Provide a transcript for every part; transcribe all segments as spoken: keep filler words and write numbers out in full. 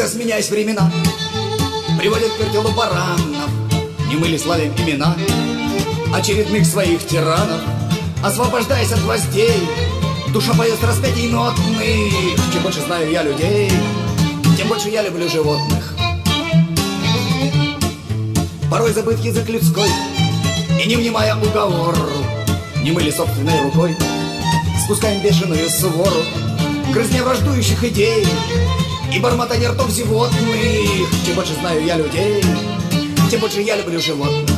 Когда, сменяясь времена, приводят к вертелу баранов, не мы ли славим имена очередных своих тиранов? Освобождаясь от гвоздей, душа поет распятий нотных. Чем больше знаю я людей, тем больше я люблю животных. Порой забыв язык людской и не внимая уговору, не мы ли собственной рукой спускаем бешеную свору, грызня враждующих идей и бормотанье ртов животных. Чем больше знаю я людей, тем больше я люблю животных.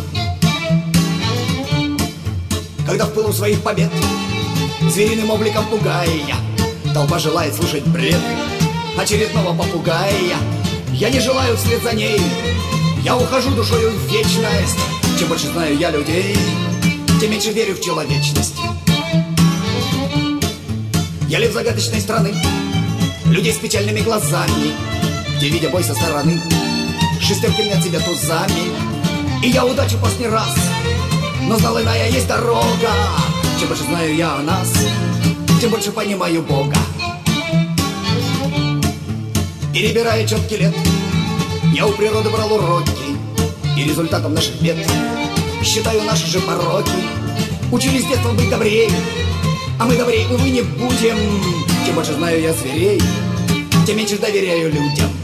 Когда в пылу своих побед звериным обликом пугая толпа желает слушать бред очередного попугая, я не желаю вслед за ней, я ухожу душою в вечность. Чем больше знаю я людей, тем меньше верю в человечность. Я лев загадочной страны, людей с печальными глазами, где, видя бой со стороны, шестерки мнят себя тузами. И я удачу пас не раз, но знал, иная есть дорога. Чем больше знаю я о нас, тем больше понимаю Бога. Перебирая четки лет, я у природы брал уроки, и результатом наших бед считаю наши же пороки. Учились с детства быть добрей, а мы добрей, увы, не будем. Чем больше знаю я зверей, тем меньше доверяю людям.